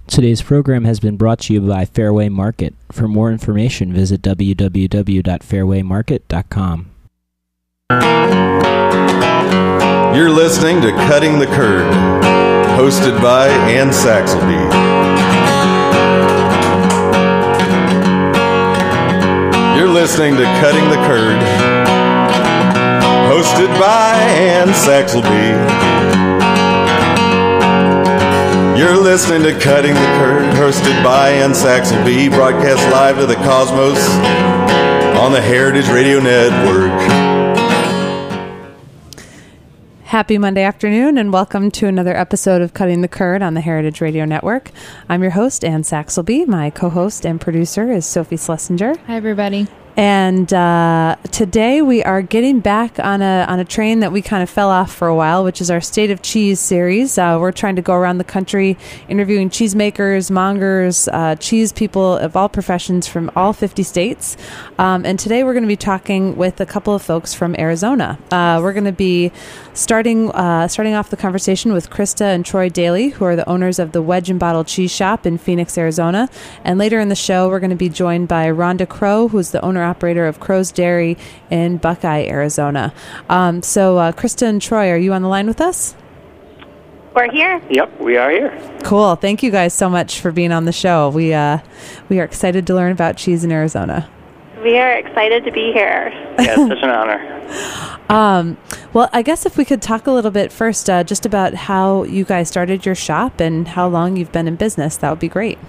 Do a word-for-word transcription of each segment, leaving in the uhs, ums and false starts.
Today's program has been brought to you by Fairway Market. For more information, visit w w w dot fairway market dot com. You're listening to Cutting the Curd, hosted by Ann Saxelby. You're listening to Cutting the Curd, hosted by Ann Saxelby. You're listening to Cutting the Curd, hosted by Ann Saxelby, broadcast live to the cosmos on the Heritage Radio Network. Happy Monday afternoon, and welcome to another episode of Cutting the Curd on the Heritage Radio Network. I'm your host, Ann Saxelby. My co-host and producer is Sophie Schlesinger. Hi, everybody. And uh, today we are getting back on a on a train that we kind of fell off for a while, which is our State of Cheese series. Uh, we're trying to go around the country interviewing cheesemakers, mongers, uh, cheese people of all professions from all fifty states. Um, and today we're going to be talking with a couple of folks from Arizona. Uh, we're going to be starting uh, starting off the conversation with Krista and Troy Daly, who are the owners of the Wedge and Bottle Cheese Shop in Phoenix, Arizona. And later in the show, we're going to be joined by Rhonda Crow, who's the owner operator of Crow's Dairy in Buckeye, Arizona. Um, so, uh, Krista and Troy, are you on the line with us? We're here. Yep, we are here. Cool. Thank you guys so much for being on the show. We uh, we are excited to learn about cheese in Arizona. We are excited to be here. Yeah, it's such an honor. Um, well, I guess if we could talk a little bit first uh, just about how you guys started your shop and how long you've been in business, that would be great.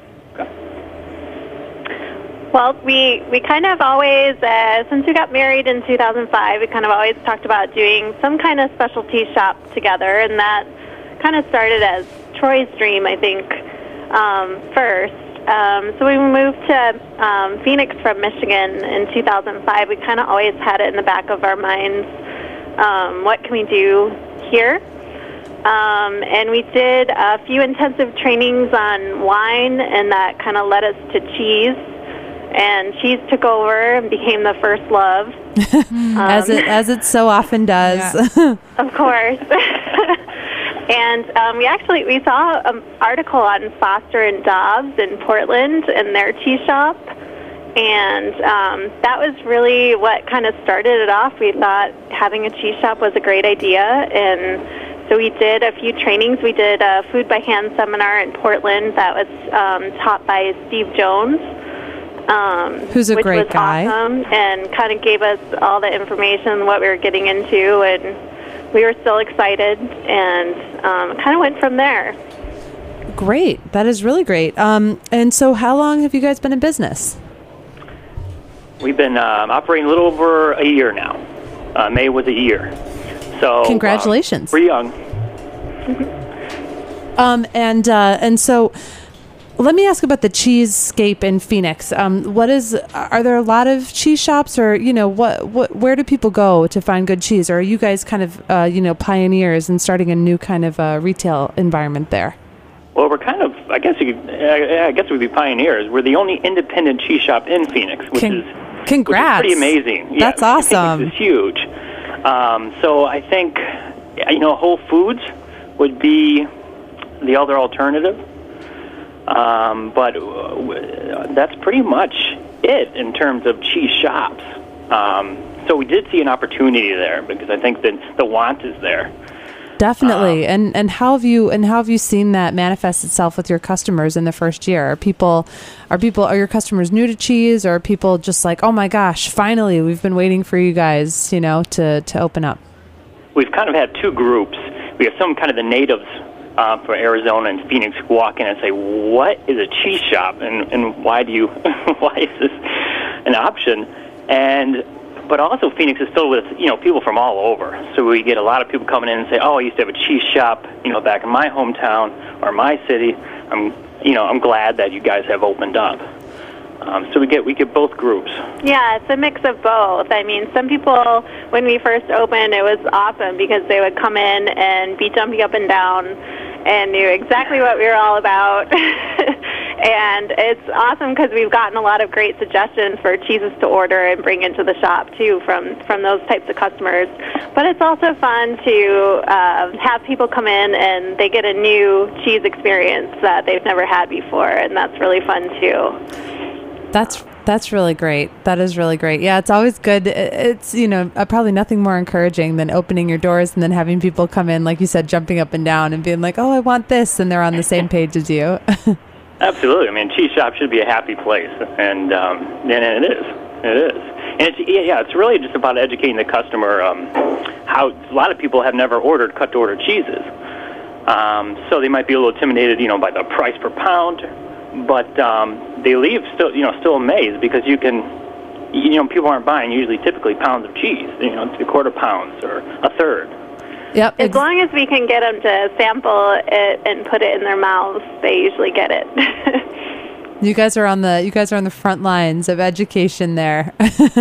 Well, we, we kind of always, uh, since we got married in two thousand five, we kind of always talked about doing some kind of specialty shop together, and that kind of started as Troy's dream, I think, um, first. Um, so we moved to um, Phoenix from Michigan in two thousand five. We kind of always had it in the back of our minds, um, what can we do here? Um, and we did a few intensive trainings on wine, and that kind of led us to cheese. And cheese took over and became the first love. um, as it as it so often does. Yeah. Of course. And um, we actually, we saw an article on Foster and Dobbs in Portland and their cheese shop. And um, that was really what kind of started it off. We thought having a cheese shop was a great idea. And so we did a few trainings. We did a Food by Hand seminar in Portland that was um, taught by Steve Jones. Um, Who's a which great was guy. Awesome, and kind of gave us all the information, what we were getting into, and we were still excited, and um, kind of went from there. Great. That is really great. Um, and so how long have you guys been in business? We've been um, operating a little over a year now. Uh, May was a year. So congratulations. Um, we're young. um, and uh, and so... Let me ask about the cheesescape in Phoenix. Um, what is? Are there a lot of cheese shops, or you know, what, what? Where do people go to find good cheese? Or are you guys kind of, uh, you know, pioneers in starting a new kind of uh, retail environment there? Well, we're kind of. I guess you could, I guess we'd be pioneers. We're the only independent cheese shop in Phoenix, which Con- is congrats. Which is pretty amazing. That's yeah, awesome. It's huge. Um, so I think, you know, Whole Foods would be the other alternative. Um, but uh, that's pretty much it in terms of cheese shops. Um, so we did see an opportunity there because I think that the want is there. Definitely. Um, and and how have you and how have you seen that manifest itself with your customers in the first year? Are people are people are your customers new to cheese, or are people just like, oh my gosh, finally we've been waiting for you guys, you know, to, to open up? We've kind of had two groups. We have some kind of the natives Uh, for Arizona and Phoenix who walk in and say, what is a cheese shop, and, and why do you, why is this an option? And but also Phoenix is filled with, you know, people from all over. So we get a lot of people coming in and say, oh, I used to have a cheese shop, you know, back in my hometown or my city. I'm, you know, I'm glad that you guys have opened up. Um, so we get we get both groups. Yeah, it's a mix of both. I mean, some people, when we first opened, it was awesome because they would come in and be jumping up and down and knew exactly what we were all about. And it's awesome because we've gotten a lot of great suggestions for cheeses to order and bring into the shop, too, from, from those types of customers. But it's also fun to uh, have people come in and they get a new cheese experience that they've never had before, and that's really fun, too. That's That's really great. That is really great. Yeah, it's always good. It's, you know, uh, probably nothing more encouraging than opening your doors and then having people come in, like you said, jumping up and down and being like, oh, I want this, and they're on the same page as you. Absolutely. I mean, cheese shop should be a happy place, and um, and it is. It is. And it's, yeah, it's really just about educating the customer. Um, how a lot of people have never ordered cut-to-order cheeses, um, so they might be a little intimidated, you know, by the price per pound. But um, they leave still, you know, still amazed because you can, you know, people aren't buying usually typically pounds of cheese, you know, three quarter pounds or a third. Yep. As long as we can get them to sample it and put it in their mouths, they usually get it. You guys are on the you guys are on the front lines of education there.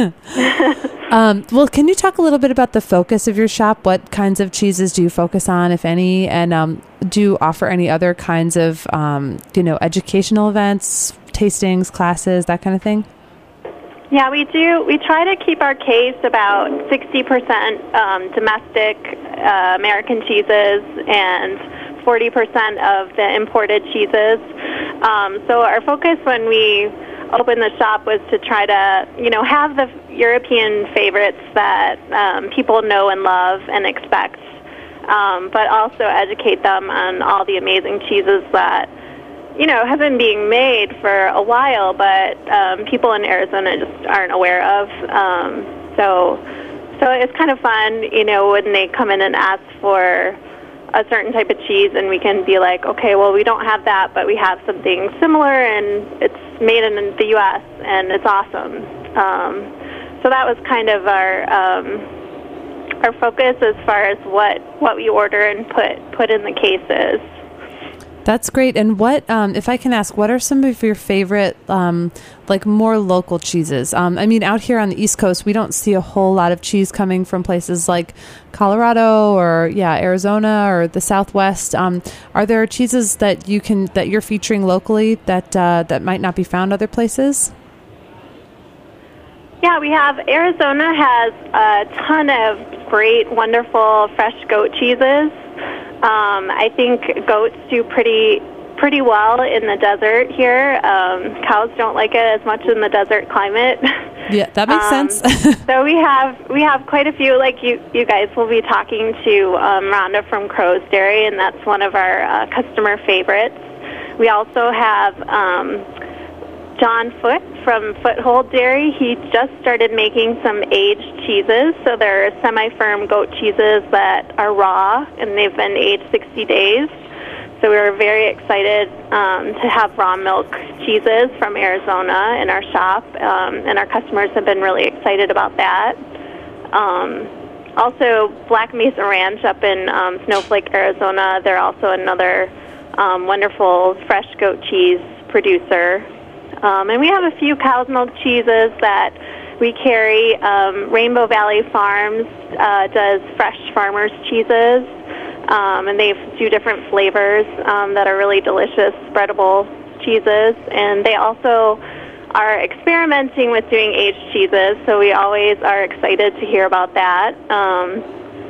um, well, can you talk a little bit about the focus of your shop? What kinds of cheeses do you focus on, if any, and um, do you offer any other kinds of um, you know educational events, tastings, classes, that kind of thing? Yeah, we do. We try to keep our case about sixty percent um, domestic uh, American cheeses and forty percent of the imported cheeses. Um, so our focus when we opened the shop was to try to, you know, have the European favorites that um, people know and love and expect, um, but also educate them on all the amazing cheeses that, you know, have been being made for a while, but um, people in Arizona just aren't aware of. Um, so, so it's kind of fun, you know, when they come in and ask for a certain type of cheese, and we can be like, okay, well, we don't have that, but we have something similar, and it's made in the U S, and it's awesome. Um, so that was kind of our um, our focus as far as what, what we order and put put in the cases. That's great. And what, um, if I can ask, what are some of your favorite, um, like more local cheeses? Um, I mean, out here on the East Coast, we don't see a whole lot of cheese coming from places like Colorado or yeah, Arizona or the Southwest. Um, are there cheeses that you can that you're featuring locally that uh, that might not be found other places? Yeah, we have Arizona has a ton of great, wonderful, fresh goat cheeses. Um, I think goats do pretty pretty well in the desert here. Um, cows don't like it as much in the desert climate. Yeah, that makes um, sense. So we have we have quite a few. Like you, you guys will be talking to um, Rhonda from Crow's Dairy, and that's one of our uh, customer favorites. We also have um, John Foote from Foothold Dairy. He just started making some aged cheeses. So they're semi-firm goat cheeses that are raw, and they've been aged sixty days. So we were very excited um, to have raw milk cheeses from Arizona in our shop, um, and our customers have been really excited about that. Um, also, Black Mesa Ranch up in um, Snowflake, Arizona, they're also another um, wonderful fresh goat cheese producer. Um, and we have a few cow's milk cheeses that we carry. Um, Rainbow Valley Farms uh, does fresh farmers cheeses, um, and they do different flavors um, that are really delicious, spreadable cheeses. And they also are experimenting with doing aged cheeses, so we always are excited to hear about that. Um,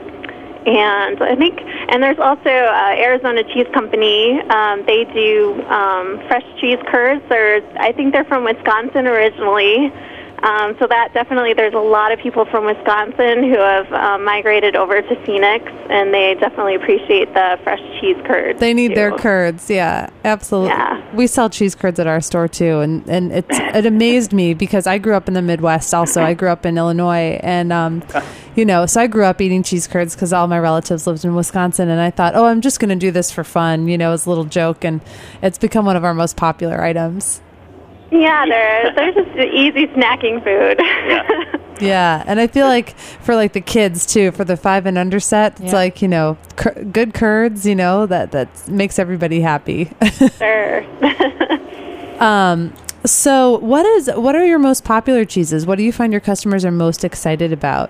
And I think, and there's also uh, Arizona Cheese Company. Um, they do um, fresh cheese curds. They're, I think they're from Wisconsin originally. Um, so that definitely, there's a lot of people from Wisconsin who have um, migrated over to Phoenix, and they definitely appreciate the fresh cheese curds. They need too. their curds. Yeah, absolutely. Yeah. We sell cheese curds at our store too. And, and it's, it amazed me because I grew up in the Midwest also. I grew up in Illinois, and, um, you know, so I grew up eating cheese curds because all my relatives lived in Wisconsin, and I thought, oh, I'm just going to do this for fun, you know, as a little joke, and it's become one of our most popular items. Yeah, they're, they're just easy snacking food. Yeah. Yeah, and I feel like for like the kids too, for the five and under set, it's Yeah. like, you know, cur- good curds, you know, that, that makes everybody happy. Sure. um, so what is, what are your most popular cheeses? What do you find your customers are most excited about?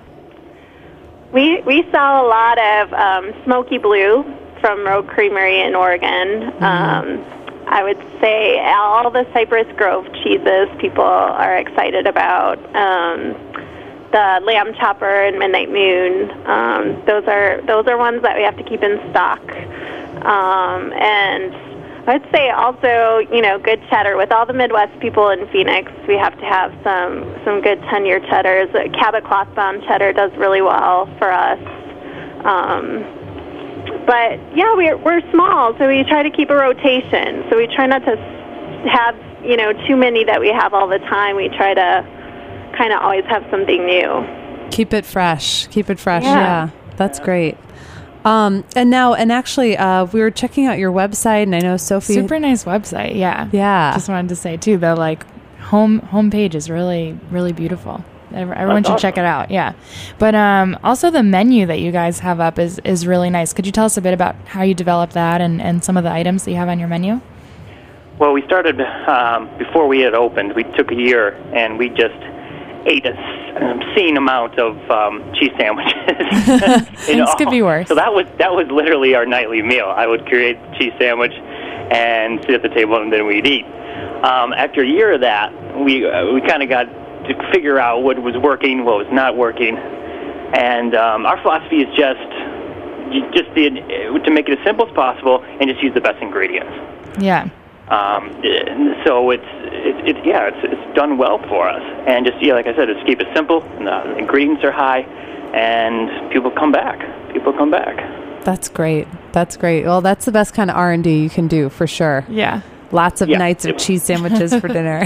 We we sell a lot of um, Smoky Blue from Rogue Creamery in Oregon. Mm-hmm. Um, I would say all the Cypress Grove cheeses people are excited about. Um, the Lamb Chopper and Midnight Moon, um, those are those are ones that we have to keep in stock. Um, and I'd say also, you know, good cheddar. With all the Midwest people in Phoenix, we have to have some, some good ten-year cheddars. Cabot Clothbound cheddar does really well for us. Um, but, yeah, we're, we're small, so we try to keep a rotation. So we try not to have, you know, too many that we have all the time. We try to kind of always have something new. Keep it fresh. Keep it fresh. Yeah. Yeah, that's great. Um, and now, and actually, uh, we were checking out your website, and I know Sophie. Super nice website, yeah. Yeah. Just wanted to say too, the like home homepage is really, really beautiful. Everyone That's should awesome. check it out, yeah. But um, also the menu that you guys have up is is really nice. Could you tell us a bit about how you developed that and, and some of the items that you have on your menu? Well, we started um, before we had opened. We took a year, and we just ate a an obscene amount of um, cheese sandwiches. Things could be worse. So that was that was literally our nightly meal. I would create the cheese sandwich and sit at the table, and then we'd eat. Um, after a year of that, we uh, we kind of got to figure out what was working, what was not working, and um, our philosophy is just you just the, to make it as simple as possible and just use the best ingredients. Yeah. Um, so it's it, it yeah it's it's done well for us, and just yeah like I said, just keep it simple. And the ingredients are high, and people come back. People come back. That's great. That's great. Well, that's the best kind of R and D you can do for sure. Yeah. Lots of Yeah. nights of cheese sandwiches for dinner.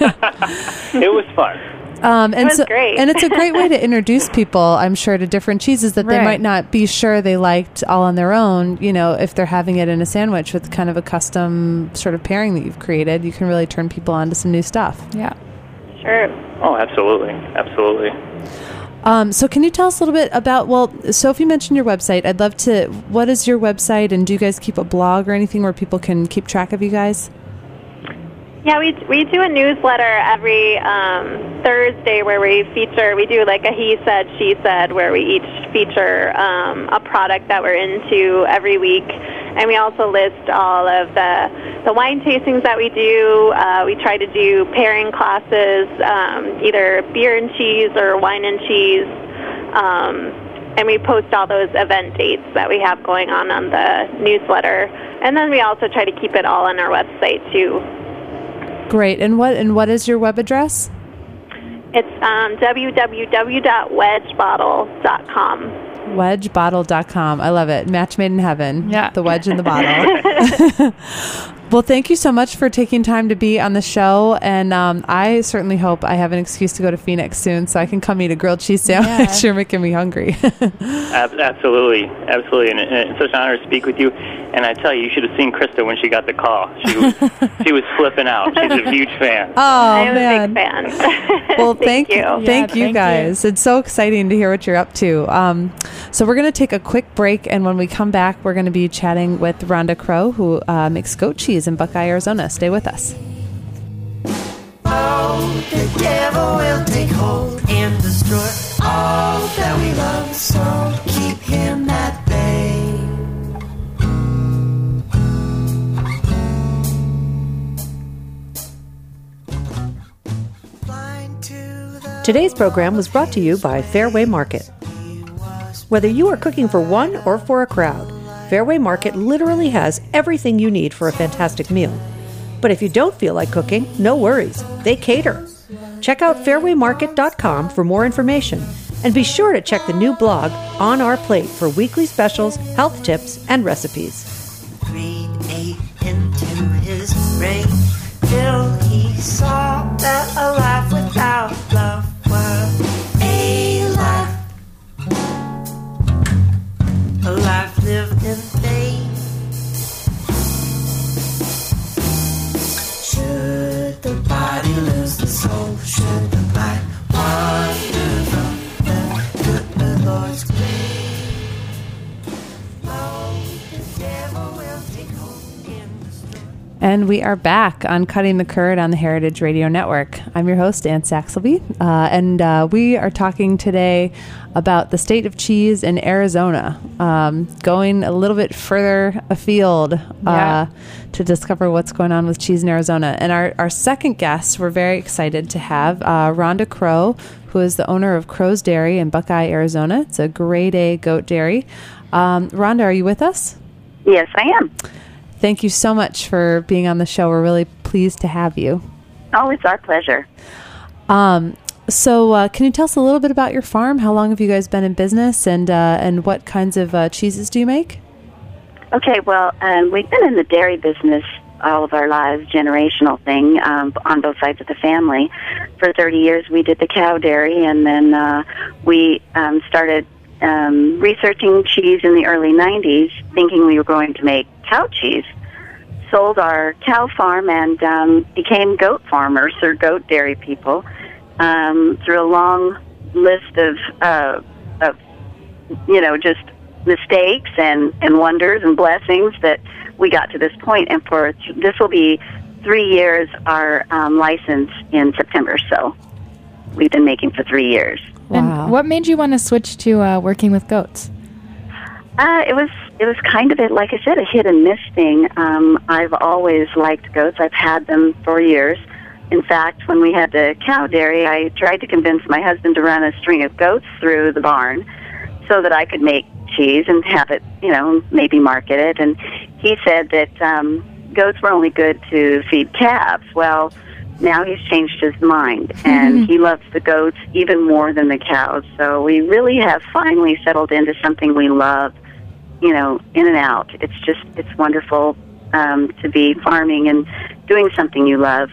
It was fun. Um, and It was so, great. and it's a great way to introduce people, I'm sure, to different cheeses that they Right. might not be sure they liked all on their own. You know, if they're having it in a sandwich with kind of a custom sort of pairing that you've created, you can really turn people on to some new stuff. Yeah. Sure. Oh, absolutely, absolutely. Um, so can you tell us a little bit about, well, Sophie mentioned your website. I'd love to, what is your website, and do you guys keep a blog or anything where people can keep track of you guys? Yeah, we we do a newsletter every um, Thursday where we feature, we do like a he said, she said, where we each feature um, a product that we're into every week. And we also list all of the, the wine tastings that we do. Uh, we try to do pairing classes, um, either beer and cheese or wine and cheese. Um, and we post all those event dates that we have going on on the newsletter. And then we also try to keep it all on our website, too. Great. And what and what is your web address? It's um, w w w dot wedge bottle dot com. wedge bottle dot com. I love it. Match made in heaven. Yeah. The wedge in the bottle. Well, thank you so much for taking time to be on the show. And um, I certainly hope I have an excuse to go to Phoenix soon so I can come eat a grilled cheese sandwich. Yeah. You're making me hungry. Ab- absolutely, absolutely, and, and it's such an honor to speak with you. And I tell you, you should have seen Krista when she got the call. She was she was flipping out. She's a huge fan. Oh, I'm man. a big fan. Well, thank, thank you. you. Yeah, Thank you thank you. guys. It's so exciting to hear what you're up to. Um, so we're going to take a quick break, and when we come back, we're going to be chatting with Rhonda Crow, who uh, makes goat cheese in Buckeye, Arizona. Stay with us. Oh, the devil will take hold and destroy all that we love, so keep him at bay. Today's program was brought to you by Fairway Market. Whether you are cooking for one or for a crowd, Fairway Market literally has everything you need for a fantastic meal. But if you don't feel like cooking, no worries. They cater. Check out fairway market dot com for more information, and be sure to check the new blog On Our Plate for weekly specials, health tips, and recipes. Greed ate into his brain till he saw that a life without love was a life, a life lived in vain. Should the body lose the soul? Should the mind wander from the good Lord's grave? Oh, the devil And we are back on Cutting the Curd on the Heritage Radio Network. I'm your host, Ann Saxelby, uh, and uh, we are talking today about the state of cheese in Arizona, um, going a little bit further afield uh, Yeah. to discover what's going on with cheese in Arizona. And our, our second guest, we're very excited to have uh, Rhonda Crow, who is the owner of Crow's Dairy in Buckeye, Arizona. It's a grade A goat dairy. Um, Rhonda, are you with us? Yes, I am. Thank you so much for being on the show. We're really pleased to have you. Oh, it's our pleasure. Um, so, uh, can you tell us a little bit about your farm? How long have you guys been in business, and uh, and what kinds of uh, cheeses do you make? Okay, well, um, we've been in the dairy business all of our lives, generational thing um, on both sides of the family. For thirty years, we did the cow dairy, and then uh, we um, started um, researching cheese in the early nineties, thinking we were going to make cow cheese. Sold our cow farm and um, became goat farmers or goat dairy people um, through a long list of, uh, of, you know, just mistakes and, and wonders and blessings that we got to this point. And for this will be three years our um, license in September. So we've been making for three years. Wow. And what made you want to switch to uh, working with goats? Uh, it was it was kind of, a, like I said, a hit and miss thing. Um, I've always liked goats. I've had them for years. In fact, when we had the cow dairy, I tried to convince my husband to run a string of goats through the barn so that I could make cheese and have it, you know, maybe market it. And he said that um, goats were only good to feed calves. Well, now he's changed his mind, and he loves the goats even more than the cows. So we really have finally settled into something we love, you know, in and out. It's just, it's wonderful um, to be farming and doing something you love.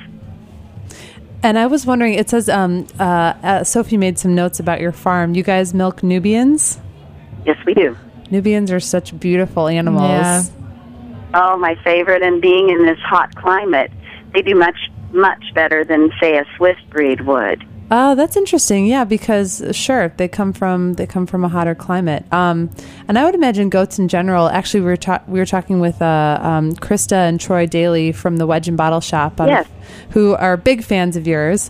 And I was wondering, it says, um, uh, uh, Sophie made some notes about your farm. You guys milk Nubians? Yes, we do. Nubians are such beautiful animals. Yeah. Oh, my favorite, and being in this hot climate, they do much, much better than, say, a Swiss breed would. Oh, that's interesting. Yeah, because sure, they come from they come from a hotter climate. Um, and I would imagine goats in general. Actually, we were ta- we were talking with uh, um, Krista and Troy Daly from the Wedge and Bottle Shop, um, Yes. who are big fans of yours.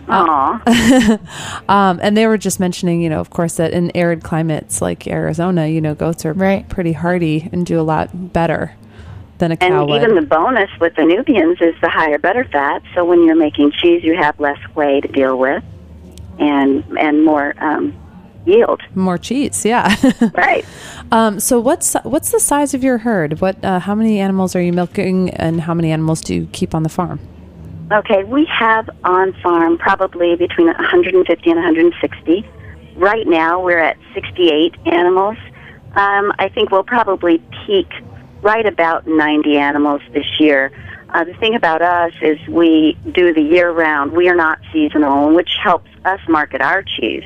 Aw. um, and they were just mentioning, you know, of course, that in arid climates like Arizona, you know, goats are Right. pretty hardy and do a lot better than a And cow would. even the bonus with the Nubians is the higher butter fat. So when you're making cheese, you have less whey to deal with, and and more um, yield. More cheese, yeah. Right. Um, so what's what's the size of your herd? What uh, how many animals are you milking, and how many animals do you keep on the farm? Okay, we have on farm probably between one hundred fifty and one hundred sixty. Right now, we're at sixty-eight animals. Um, I think we'll probably peak right about ninety animals this year. Uh, the thing about us is we do the year-round. We are not seasonal, which helps us market our cheese.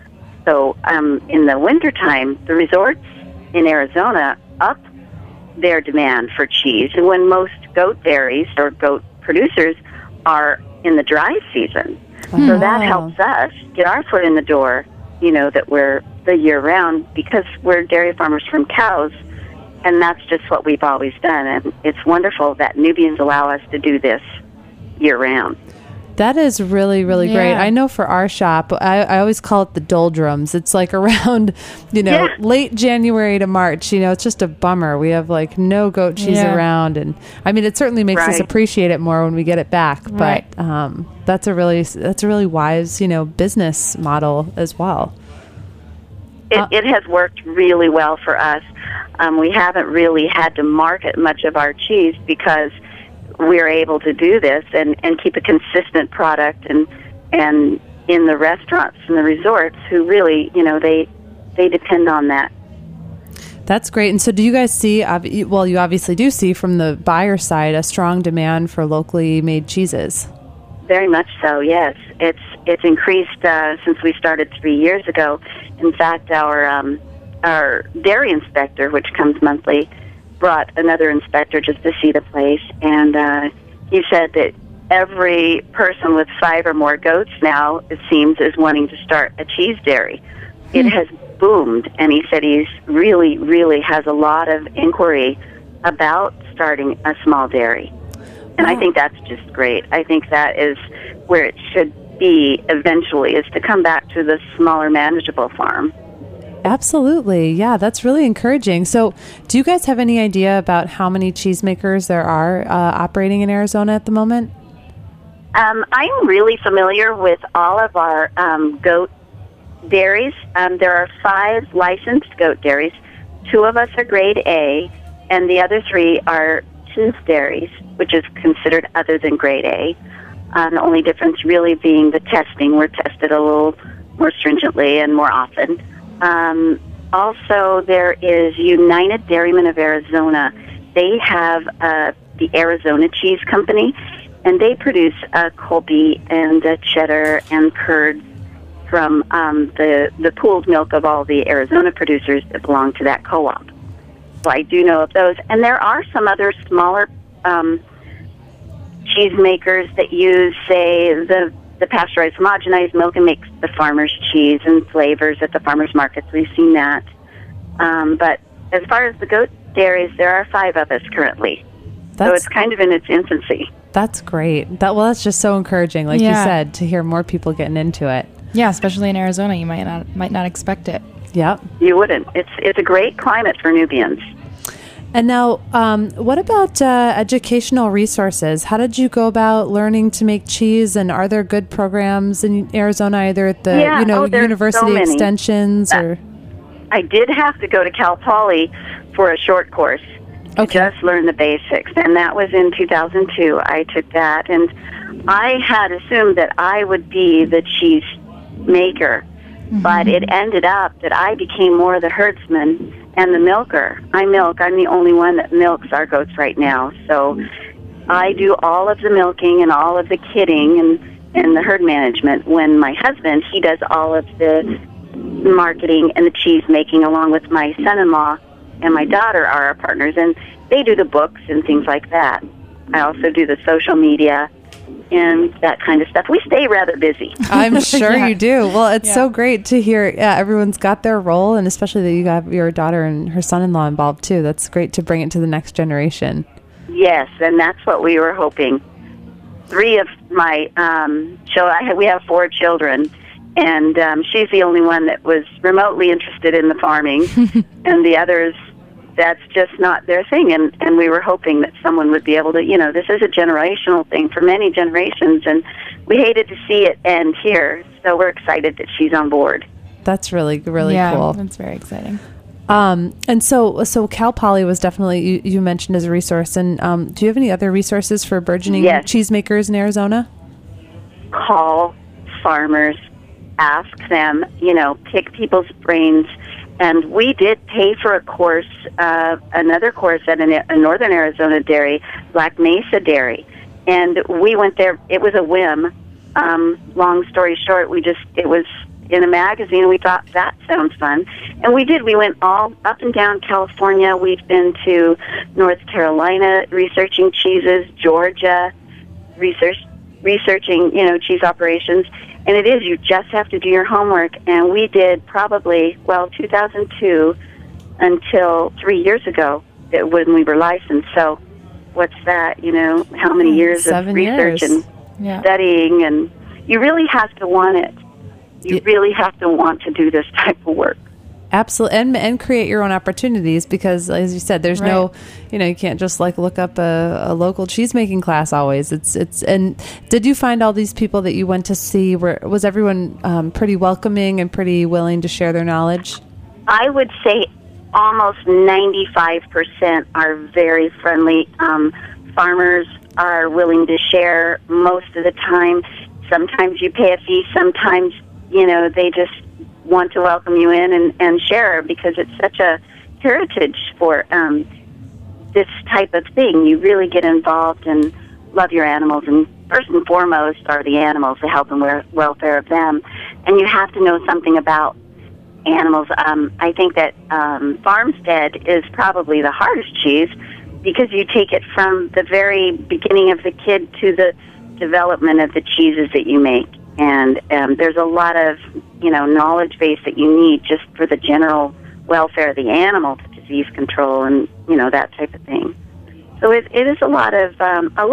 So um, in the wintertime, the resorts in Arizona up their demand for cheese, and when most goat dairies or goat producers are in the dry season. So that helps us get our foot in the door, you know, that we're the year-round, because we're dairy farmers from cows, and that's just what we've always done. And it's wonderful that Nubians allow us to do this year-round. That is really, really great. Yeah. I know for our shop, I, I always call it the doldrums. It's like around, you know, Yeah. late January to March. You know, it's just a bummer. We have like no goat cheese Yeah. around. And I mean, it certainly makes us Right. appreciate it more when we get it back. Right. But um, that's a really, that's a really wise, you know, business model as well. It, Uh, it has worked really well for us. Um, we haven't really had to market much of our cheese because we're able to do this and, and keep a consistent product, and and in the restaurants and the resorts who really, you know, they they depend on that. That's great. And so do you guys see, ob- well, you obviously do see from the buyer side a strong demand for locally made cheeses. Very much so, yes. It's it's increased uh, since we started three years ago. In fact, our um, our dairy inspector, which comes monthly, brought another inspector just to see the place, and uh, he said that every person with five or more goats now, it seems, is wanting to start a cheese dairy. It has boomed, and he said he's really, really has a lot of inquiry about starting a small dairy. And I think that's just great. I think that is where it should be eventually, is to come back to the smaller, manageable farm. Absolutely. Yeah, that's really encouraging. So do you guys have any idea about how many cheesemakers there are uh, operating in Arizona at the moment? Um, I'm really familiar with all of our um, goat dairies. Um, there are five licensed goat dairies. Two of us are grade A, and the other three are tooth dairies, which is considered other than grade A. Um, the only difference really being the testing. We're tested a little more stringently and more often. Um, also, there is United Dairymen of Arizona. They have uh, the Arizona Cheese Company, and they produce uh, Colby and uh, cheddar and curds from um, the, the pooled milk of all the Arizona producers that belong to that co-op. So I do know of those. And there are some other smaller um, cheese makers that use, say, the the pasteurized homogenized milk and makes the farmer's cheese and flavors at the farmer's markets. We've seen that. Um, but as far as the goat dairies, there are five of us currently. That's, so it's kind of in its infancy. That's great. That Well, that's just so encouraging, like Yeah. you said, to hear more people getting into it. Yeah, especially in Arizona, you might not might not expect it. Yep. You wouldn't. It's it's a great climate for Nubians. And now, um, what about uh, educational resources? How did you go about learning to make cheese? And are there good programs in Arizona, either at the Yeah, you know oh, there's university so many. extensions Uh, or? I did have to go to Cal Poly for a short course to Okay. just learn the basics, and that was in two thousand two. I took that, and I had assumed that I would be the cheese maker, but it ended up that I became more the herdsman and the milker. I milk. I'm the only one that milks our goats right now, so I do all of the milking and all of the kidding and, and the herd management, when my husband, he does all of the marketing and the cheese making, along with my son-in-law and my daughter are our partners, and they do the books and things like that. I also do the social media and that kind of stuff. We stay rather busy. I'm sure Yeah. you do. Well, it's Yeah. so great to hear. Yeah, everyone's got their role, and especially that you got your daughter and her son-in-law involved too. That's great to bring it to the next generation. Yes, and that's what we were hoping. Three of my um, children, I have, we have four children, and um, she's the only one that was remotely interested in the farming, and the others, that's just not their thing. And, and we were hoping that someone would be able to, you know, this is a generational thing for many generations, and we hated to see it end here, so we're excited that she's on board. That's really, really yeah, cool. that's very exciting. Um, and so, so Cal Poly was definitely you, you mentioned as a resource. And um, do you have any other resources for burgeoning Yes. cheesemakers in Arizona? Call farmers, ask them, you know, pick people's brains. And we did pay for a course, uh, another course at a, a Northern Arizona dairy, Black Mesa Dairy. And we went there, it was a whim. Um, long story short, we just, it was in a magazine. We thought, that sounds fun. And we did. We went all up and down California. We've been to North Carolina researching cheeses, Georgia, research, researching, you know, cheese operations. And it is, you just have to do your homework. And we did probably, well, two thousand two until three years ago that when we were licensed. So what's that, you know, how many years Seven of research years. and Yeah. studying. And you really have to want it. You Yeah. really have to want to do this type of work. Absolutely, and and create your own opportunities, because, as you said, there's no, you know, you can't just like look up a, a local cheese making class always. It's it's. And did you find all these people that you went to see? Were was everyone um, pretty welcoming and pretty willing to share their knowledge? I would say almost ninety-five percent are very friendly. Um, farmers are willing to share most of the time. Sometimes you pay a fee. Sometimes, you know, they just want to welcome you in and, and share, because it's such a heritage for um, this type of thing. You really get involved and love your animals, and first and foremost are the animals, the health and we- welfare of them. And you have to know something about animals. Um, I think that um, farmstead is probably the hardest cheese, because you take it from the very beginning of the kid to the development of the cheeses that you make. And um, there's a lot of, you know, knowledge base that you need just for the general welfare of the animal, disease control, and, you know, that type of thing. So it, it is a lot of, um, a lot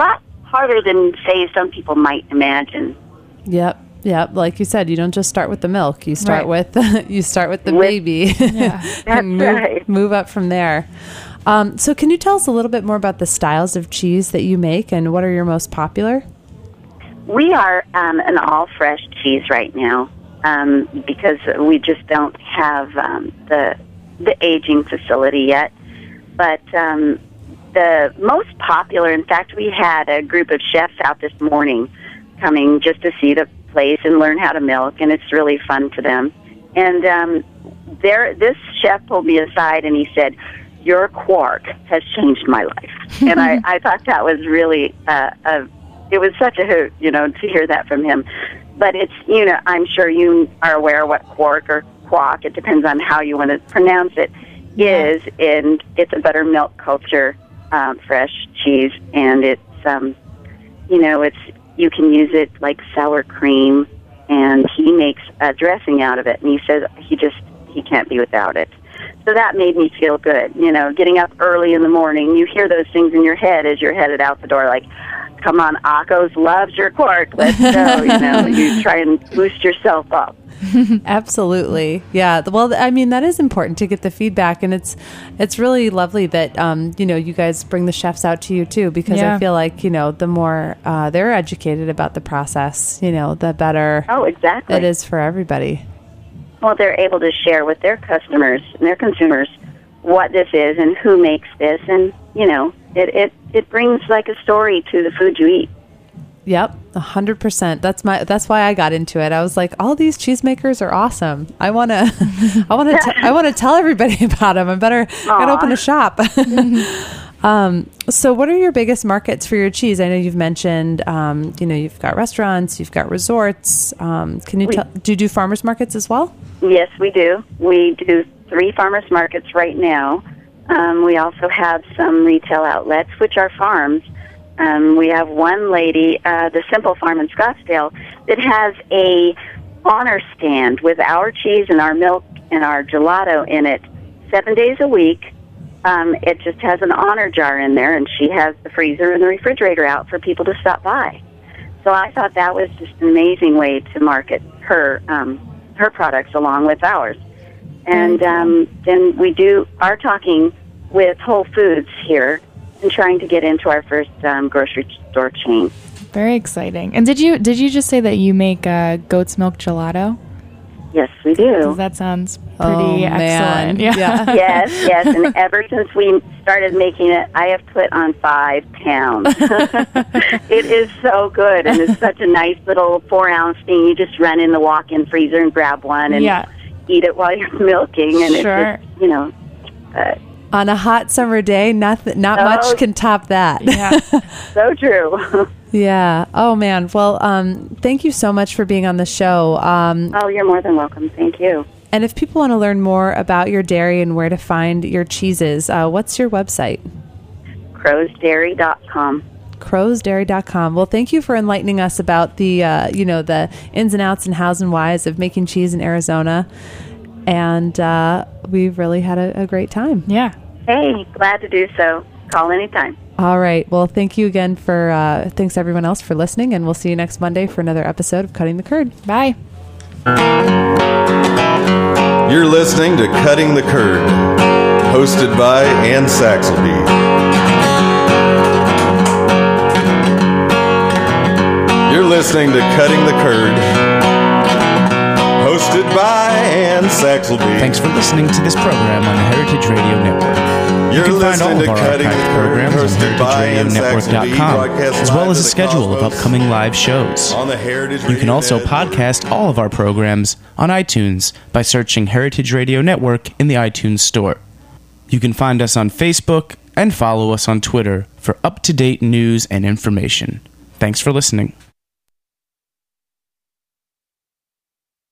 harder than, say, some people might imagine. Yep. Yep. Like you said, you don't just start with the milk. You start Right. with you start with the With- baby. Yeah. That's and move, right. move up from there. Um, so can you tell us a little bit more about the styles of cheese that you make and what are your most popular? We are um, an all-fresh cheese right now um, because we just don't have um, the the aging facility yet. But um, the most popular, in fact, we had a group of chefs out this morning coming just to see the place and learn how to milk, and it's really fun for them. And um, there, this chef pulled me aside and he said, "Your quark has changed my life." And I, I thought that was really uh, a it was such a hoot, you know, to hear that from him. But it's, you know, I'm sure you are aware what quark or quack, it depends on how you want to pronounce it, is. And it's a buttermilk culture, um, fresh cheese. And it's, um, you know, it's, you can use it like sour cream. And he makes a dressing out of it. And he says he just, he can't be without it. So that made me feel good. You know, getting up early in the morning, you hear those things in your head as you're headed out the door, like, come on, Akos loves your quark. Let's go. You know, you try and boost yourself up. Absolutely. Yeah. Well, I mean, that is important to get the feedback. And it's it's really lovely that, um, you know, you guys bring the chefs out to you, too, because Yeah. I feel like, you know, the more uh, they're educated about the process, you know, the better Oh, exactly. it is for everybody. Well, they're able to share with their customers and their consumers what this is and who makes this. And, you know, it, it, it brings like a story to the food you eat. Yep, a hundred percent. That's my. That's why I got into it. I was like, all these cheesemakers are awesome. I want to. I want to. I want to tell everybody about them. I better. Gotta open a shop. um. So, what are your biggest markets for your cheese? I know you've mentioned. Um. You know, you've got restaurants. You've got resorts. Um. Can you We- tell? Do you do farmers markets as well? Yes, we do. We do three farmers markets right now. Um, we also have some retail outlets, which are farms. Um, we have one lady, uh, the Simple Farm in Scottsdale, that has a honor stand with our cheese and our milk and our gelato in it seven days a week. Um, it just has an honor jar in there, and she has the freezer and the refrigerator out for people to stop by. So I thought that was just an amazing way to market her um, her products along with ours. And um, then we do are talking with Whole Foods here and trying to get into our first um, grocery store chain. Very exciting. And did you did you just say that you make uh, goat's milk gelato? Yes, we do. 'Cause that sounds pretty Oh, man. excellent. Yeah. Yeah. Yes, yes. And ever since we started making it, I have put on five pounds. It is so good, and it's such a nice little four-ounce thing. You just run in the walk-in freezer and grab one and Yeah. eat it while you're milking. And Sure. it's just, you know, uh, On a hot summer day, nothing. Not Oh. much can top that. Yeah. so true. Yeah. Oh man. Well, um, thank you so much for being on the show. Um, Oh, you're more than welcome. Thank you. and if people want to learn more about your dairy and where to find your cheeses, uh, what's your website? crows dairy dot com. crows dairy dot com. Well, thank you for enlightening us about the, uh, you know, the ins and outs and hows and whys of making cheese in Arizona. And uh, we've really had a, a great time. Yeah. Hey, glad to do so. Call anytime. All right. Well, thank you again for, uh, thanks everyone else for listening. And we'll see you next Monday for another episode of Cutting the Curd. Bye. You're listening to Cutting the Curd, hosted by Ann Saxelby. You're listening to Cutting the Curd, hosted by Ann Saxelby. Thanks for listening to this program on the Heritage Radio Network. You're You can find all listening of to our Cutting the archived Curd, programs on hosted by heritage radio Ann network dot Saxelby, com, broadcast as well live as to a the schedule of Cosmos upcoming live shows. on the Heritage You can Radio also Network. podcast all of our programs on iTunes by searching Heritage Radio Network in the iTunes Store. You can find us on Facebook and follow us on Twitter for up-to-date news and information. Thanks for listening.